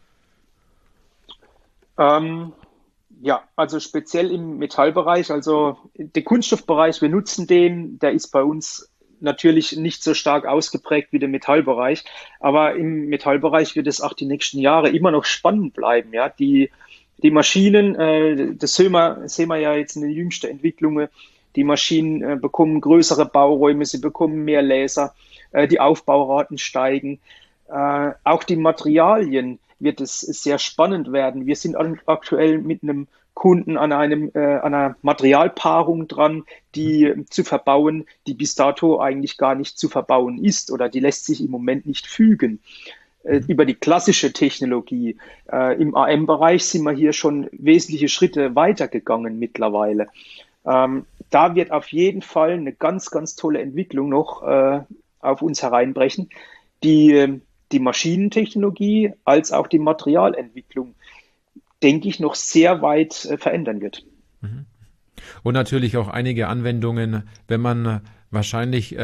Ja, also speziell im Metallbereich, also der Kunststoffbereich, wir nutzen den, der ist bei uns natürlich nicht so stark ausgeprägt wie der Metallbereich, aber im Metallbereich wird es auch die nächsten Jahre immer noch spannend bleiben. Ja, die Maschinen, das sehen wir ja jetzt in den jüngsten Entwicklungen, die Maschinen bekommen größere Bauräume, sie bekommen mehr Laser, die Aufbauraten steigen, auch die Materialien wird es sehr spannend werden. Wir sind aktuell mit einem Kunden an einer Materialpaarung dran, die zu verbauen, die bis dato eigentlich gar nicht zu verbauen ist oder die lässt sich im Moment nicht fügen. Über die klassische Technologie. Im AM-Bereich sind wir hier schon wesentliche Schritte weitergegangen mittlerweile. Da wird auf jeden Fall eine ganz, ganz tolle Entwicklung noch auf uns hereinbrechen, die Maschinentechnologie als auch die Materialentwicklung, denke ich, noch sehr weit verändern wird. Und natürlich auch einige Anwendungen, wenn man wahrscheinlich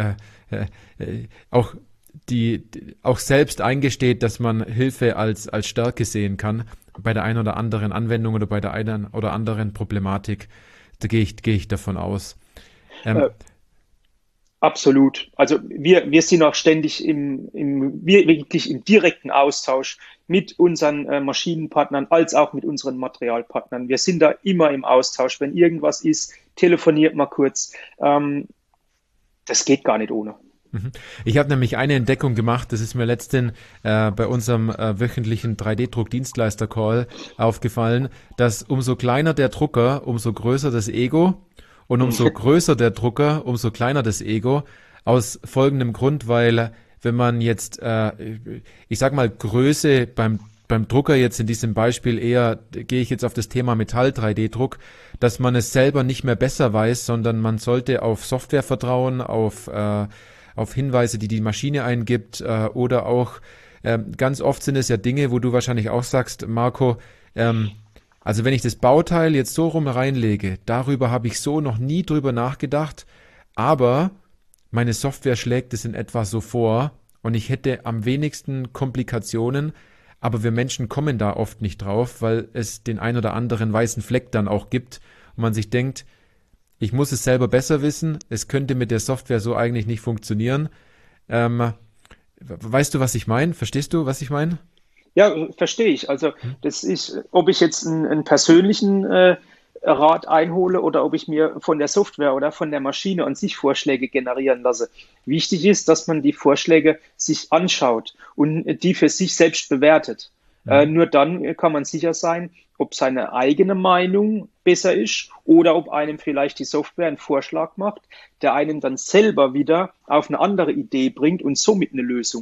auch selbst eingesteht, dass man Hilfe als Stärke sehen kann bei der einen oder anderen Anwendung oder bei der einen oder anderen Problematik. Da gehe ich davon aus. Absolut. Also wir sind auch ständig wirklich im direkten Austausch mit unseren Maschinenpartnern als auch mit unseren Materialpartnern. Wir sind da immer im Austausch. Wenn irgendwas ist, telefoniert mal kurz. Das geht gar nicht ohne. Ich habe nämlich eine Entdeckung gemacht, das ist mir letztens bei unserem wöchentlichen 3D-Druck-Dienstleister-Call aufgefallen, dass umso kleiner der Drucker, umso größer das Ego und umso größer der Drucker, umso kleiner das Ego, aus folgendem Grund, weil wenn man jetzt, ich sag mal Größe beim Drucker jetzt in diesem Beispiel eher, gehe ich jetzt auf das Thema Metall-3D-Druck, dass man es selber nicht mehr besser weiß, sondern man sollte auf Software vertrauen, auf Hinweise, die Maschine eingibt oder auch ganz oft sind es ja Dinge, wo du wahrscheinlich auch sagst, Marco, also wenn ich das Bauteil jetzt so rum reinlege, darüber habe ich so noch nie drüber nachgedacht, aber meine Software schlägt es in etwa so vor und ich hätte am wenigsten Komplikationen, aber wir Menschen kommen da oft nicht drauf, weil es den ein oder anderen weißen Fleck dann auch gibt und man sich denkt, ich muss es selber besser wissen, es könnte mit der Software so eigentlich nicht funktionieren. Weißt du, was ich meine? Verstehst du, was ich meine? Ja, verstehe ich. Also das ist, ob ich jetzt einen persönlichen Rat einhole oder ob ich mir von der Software oder von der Maschine an sich Vorschläge generieren lasse. Wichtig ist, dass man die Vorschläge sich anschaut und die für sich selbst bewertet. Nur dann kann man sicher sein, ob seine eigene Meinung besser ist oder ob einem vielleicht die Software einen Vorschlag macht, der einen dann selber wieder auf eine andere Idee bringt und somit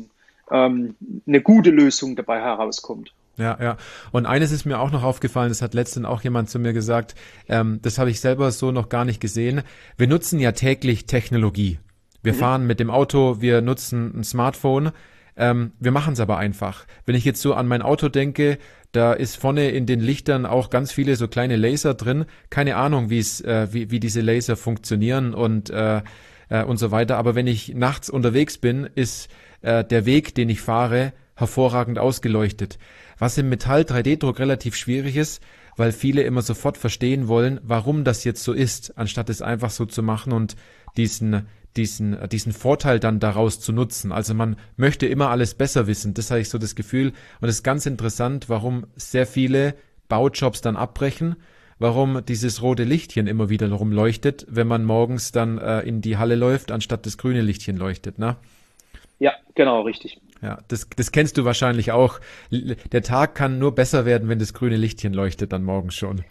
eine gute Lösung dabei herauskommt. Ja, ja. Und eines ist mir auch noch aufgefallen, das hat letztens auch jemand zu mir gesagt, das habe ich selber so noch gar nicht gesehen. Wir nutzen ja täglich Technologie. Wir fahren mit dem Auto, wir nutzen ein Smartphone. Wir machen es aber einfach. Wenn ich jetzt so an mein Auto denke, da ist vorne in den Lichtern auch ganz viele so kleine Laser drin. Keine Ahnung, wie diese Laser funktionieren und so weiter. Aber wenn ich nachts unterwegs bin, ist der Weg, den ich fahre, hervorragend ausgeleuchtet. Was im Metall-3D-Druck relativ schwierig ist, weil viele immer sofort verstehen wollen, warum das jetzt so ist, anstatt es einfach so zu machen und diesen Vorteil dann daraus zu nutzen. Also man möchte immer alles besser wissen. Das habe ich so das Gefühl. Und es ist ganz interessant, warum sehr viele Baujobs dann abbrechen, warum dieses rote Lichtchen immer wieder rumleuchtet, wenn man morgens dann in die Halle läuft, anstatt das grüne Lichtchen leuchtet, ne? Ja, genau, richtig. Ja, das kennst du wahrscheinlich auch. Der Tag kann nur besser werden, wenn das grüne Lichtchen leuchtet dann morgens schon.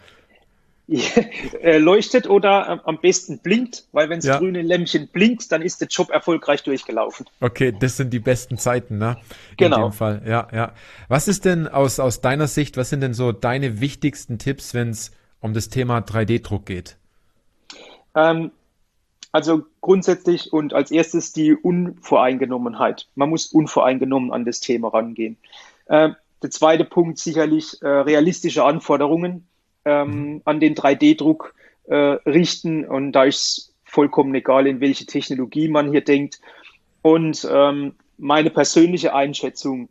Leuchtet oder am besten blinkt, weil wenn das Ja, grüne Lämpchen blinkt, dann ist der Job erfolgreich durchgelaufen. okay, das sind die besten Zeiten, ne? In dem Genau. Fall, ja, ja. Was ist denn aus deiner Sicht, was sind denn so deine wichtigsten Tipps, wenn es um das Thema 3D-Druck geht? Ähm, also grundsätzlich und als erstes die Unvoreingenommenheit. Man muss unvoreingenommen an das Thema rangehen. Der zweite Punkt sicherlich realistische Anforderungen Mhm. an den 3D-Druck richten. Und da ist es vollkommen egal, in welche Technologie man hier denkt. Und meine persönliche Einschätzung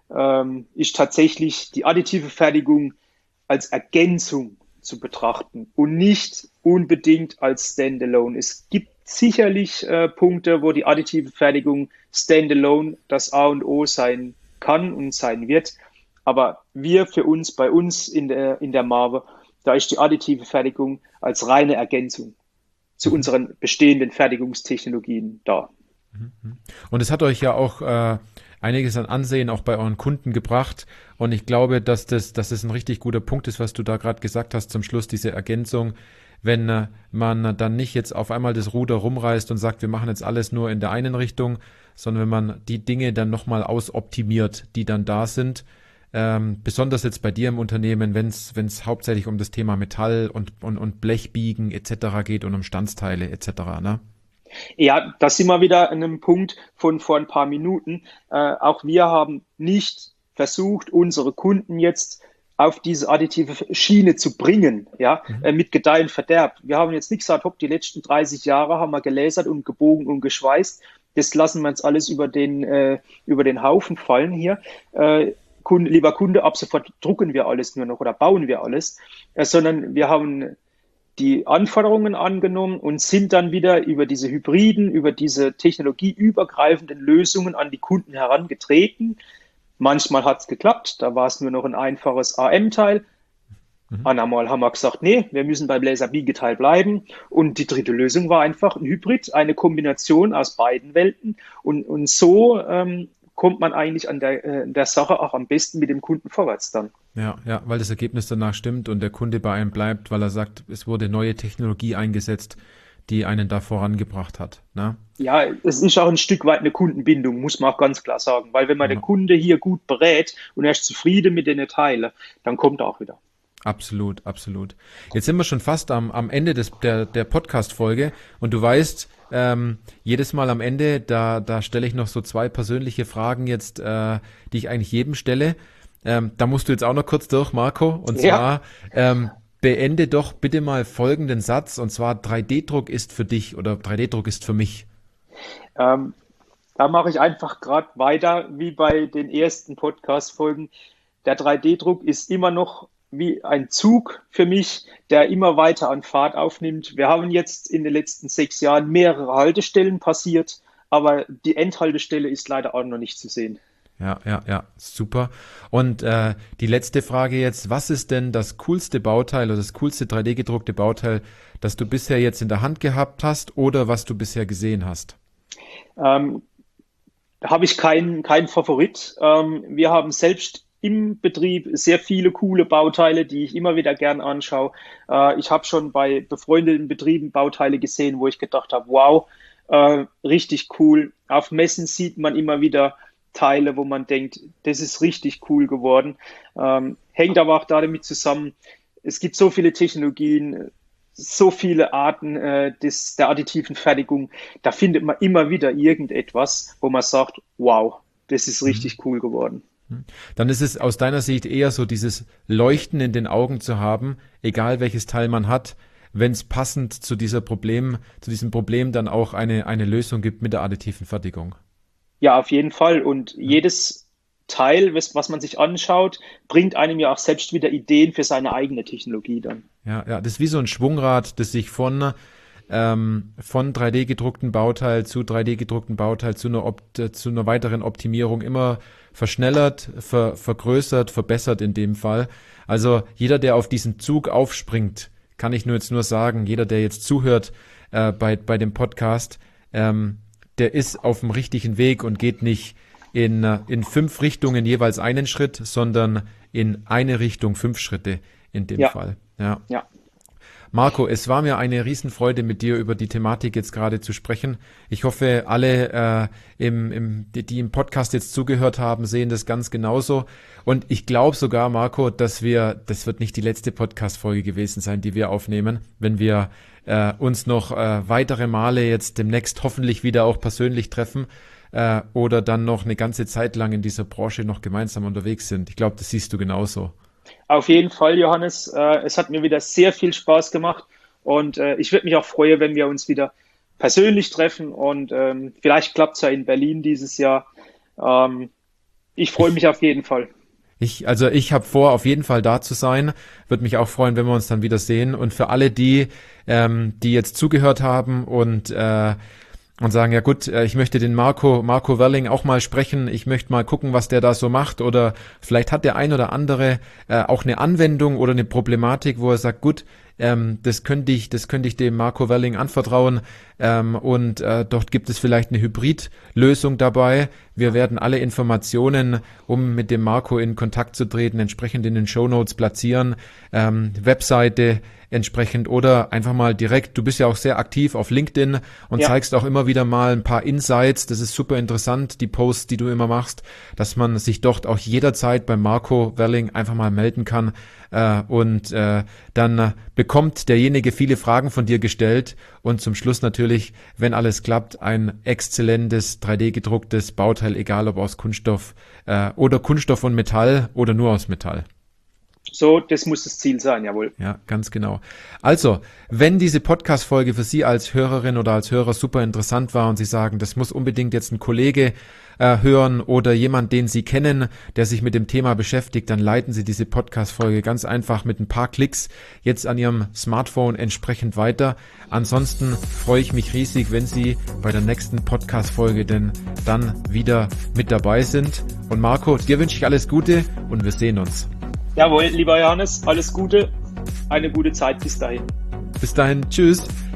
ist tatsächlich die additive Fertigung als Ergänzung zu betrachten und nicht unbedingt als Standalone. Es gibt sicherlich Punkte, wo die additive Fertigung Standalone das A und O sein kann und sein wird. Aber wir für uns, bei uns in der Marve, da ist die additive Fertigung als reine Ergänzung zu Mhm. unseren bestehenden Fertigungstechnologien da. Mhm. Und es hat euch ja auch einiges an Ansehen auch bei euren Kunden gebracht. Und ich glaube, dass das ein richtig guter Punkt ist, was du da gerade gesagt hast zum Schluss, diese Ergänzung. Wenn man dann nicht jetzt auf einmal das Ruder rumreißt und sagt, wir machen jetzt alles nur in der einen Richtung, sondern wenn man die Dinge dann nochmal ausoptimiert, die dann da sind, besonders jetzt bei dir im Unternehmen, wenn es hauptsächlich um das Thema Metall und Blechbiegen etc. geht und um Standsteile etc., ne? Ja, das sind wir wieder an einem Punkt von vor ein paar Minuten. Auch wir haben nicht versucht, unsere Kunden jetzt auf diese additive Schiene zu bringen, ja, Mhm. mit Gedeih und Verderb. Wir haben jetzt nicht gesagt, hopp, die letzten 30 Jahre haben wir gelasert und gebogen und geschweißt. Das lassen wir jetzt alles über den Haufen fallen hier. Lieber Kunde, ab sofort drucken wir alles nur noch oder bauen wir alles, sondern wir haben die Anforderungen angenommen und sind dann wieder über diese Hybriden, über diese technologieübergreifenden Lösungen an die Kunden herangetreten. Manchmal hat es geklappt, da war es nur noch ein einfaches AM-Teil. Mhm. Einmal haben wir gesagt, nee, wir müssen beim Laser-Biegeteil bleiben. Und die dritte Lösung war einfach ein Hybrid, eine Kombination aus beiden Welten. Und so kommt man eigentlich an der Sache auch am besten mit dem Kunden vorwärts dann. Ja, ja, weil das Ergebnis danach stimmt und der Kunde bei einem bleibt, weil er sagt, es wurde neue Technologie eingesetzt, die einen da vorangebracht hat, ne? Ja, es ist auch ein Stück weit eine Kundenbindung, muss man auch ganz klar sagen. Weil wenn man den Ja. Kunde hier gut berät und er ist zufrieden mit den Teilen, dann kommt er auch wieder. Absolut, absolut. Jetzt sind wir schon fast am Ende der Podcast-Folge und du weißt, jedes Mal am Ende, da stelle ich noch so zwei persönliche Fragen jetzt, die ich eigentlich jedem stelle. Da musst du jetzt auch noch kurz durch, Marco. Und Ja, zwar, beende doch bitte mal folgenden Satz, und zwar 3D-Druck ist für dich oder 3D-Druck ist für mich. ähm, da mache ich einfach gerade weiter wie bei den ersten Podcast-Folgen. Der 3D-Druck ist immer noch wie ein Zug für mich, der immer weiter an Fahrt aufnimmt. Wir haben jetzt in den letzten 6 Jahren mehrere Haltestellen passiert, aber die Endhaltestelle ist leider auch noch nicht zu sehen. Ja, ja, ja, super. Und die letzte Frage jetzt, was ist denn das coolste Bauteil oder das coolste 3D-gedruckte Bauteil, das du bisher jetzt in der Hand gehabt hast oder was du bisher gesehen hast? Ähm, Da habe ich keinen Favorit. Wir haben selbst im Betrieb sehr viele coole Bauteile, die ich immer wieder gern anschaue. Ich habe schon bei befreundeten Betrieben Bauteile gesehen, wo ich gedacht habe, wow, richtig cool. Auf Messen sieht man immer wieder Teile, wo man denkt, das ist richtig cool geworden. Hängt aber auch damit zusammen, es gibt so viele Technologien, so viele Arten der additiven Fertigung. Da findet man immer wieder irgendetwas, wo man sagt, wow, das ist richtig cool geworden. Dann ist es aus deiner Sicht eher so dieses Leuchten in den Augen zu haben, egal welches Teil man hat, wenn es passend zu diesem Problem dann auch eine Lösung gibt mit der additiven Fertigung. Ja, auf jeden Fall. Und jedes Teil, was man sich anschaut, bringt einem ja auch selbst wieder Ideen für seine eigene Technologie dann. Ja, das ist wie so ein Schwungrad, das sich von 3D gedruckten Bauteil zu 3D gedruckten Bauteil zu einer weiteren Optimierung immer verschnellert, vergrößert, verbessert in dem Fall. Also jeder, der auf diesen Zug aufspringt, kann ich nur sagen, jeder, der jetzt zuhört bei dem Podcast, der ist auf dem richtigen Weg und geht nicht in 5 Richtungen jeweils einen Schritt, sondern in eine Richtung 5 Schritte in dem Fall. Ja. Marco, es war mir eine Riesenfreude, mit dir über die Thematik jetzt gerade zu sprechen. Ich hoffe, alle, die im Podcast jetzt zugehört haben, sehen das ganz genauso. Und ich glaube sogar, Marco, das wird nicht die letzte Podcast-Folge gewesen sein, die wir aufnehmen, wenn wir uns noch weitere Male jetzt demnächst hoffentlich wieder auch persönlich treffen oder dann noch eine ganze Zeit lang in dieser Branche noch gemeinsam unterwegs sind. Ich glaube, das siehst du genauso. Auf jeden Fall, Johannes. Es hat mir wieder sehr viel Spaß gemacht und ich würde mich auch freuen, wenn wir uns wieder persönlich treffen und vielleicht klappt es ja in Berlin dieses Jahr. Ich freue mich auf jeden Fall. Ich habe vor, auf jeden Fall da zu sein. Würde mich auch freuen, wenn wir uns dann wieder sehen. Und für alle die jetzt zugehört haben und sagen, ja gut, ich möchte den Marco Werling auch mal sprechen, ich möchte mal gucken, was der da so macht oder vielleicht hat der ein oder andere auch eine Anwendung oder eine Problematik, wo er sagt, gut, das könnte ich dem Marco Werling anvertrauen und dort gibt es vielleicht eine Hybridlösung dabei. Wir werden alle Informationen, um mit dem Marco in Kontakt zu treten, entsprechend in den Shownotes platzieren, Webseite entsprechend oder einfach mal direkt, du bist ja auch sehr aktiv auf LinkedIn und zeigst auch immer wieder mal ein paar Insights, das ist super interessant, die Posts, die du immer machst, dass man sich dort auch jederzeit bei Marco Werling einfach mal melden kann und dann bekommt derjenige viele Fragen von dir gestellt und zum Schluss natürlich, wenn alles klappt, ein exzellentes 3D gedrucktes Bauteil, egal ob aus Kunststoff oder Kunststoff und Metall oder nur aus Metall. So, das muss das Ziel sein, jawohl. Ja, ganz genau. Also, wenn diese Podcast-Folge für Sie als Hörerin oder als Hörer super interessant war und Sie sagen, das muss unbedingt jetzt ein Kollege hören oder jemand, den Sie kennen, der sich mit dem Thema beschäftigt, dann leiten Sie diese Podcast-Folge ganz einfach mit ein paar Klicks jetzt an Ihrem Smartphone entsprechend weiter. Ansonsten freue ich mich riesig, wenn Sie bei der nächsten Podcast-Folge denn dann wieder mit dabei sind. Und Marco, dir wünsche ich alles Gute und wir sehen uns. Jawohl, lieber Johannes, alles Gute, eine gute Zeit bis dahin. Bis dahin, tschüss.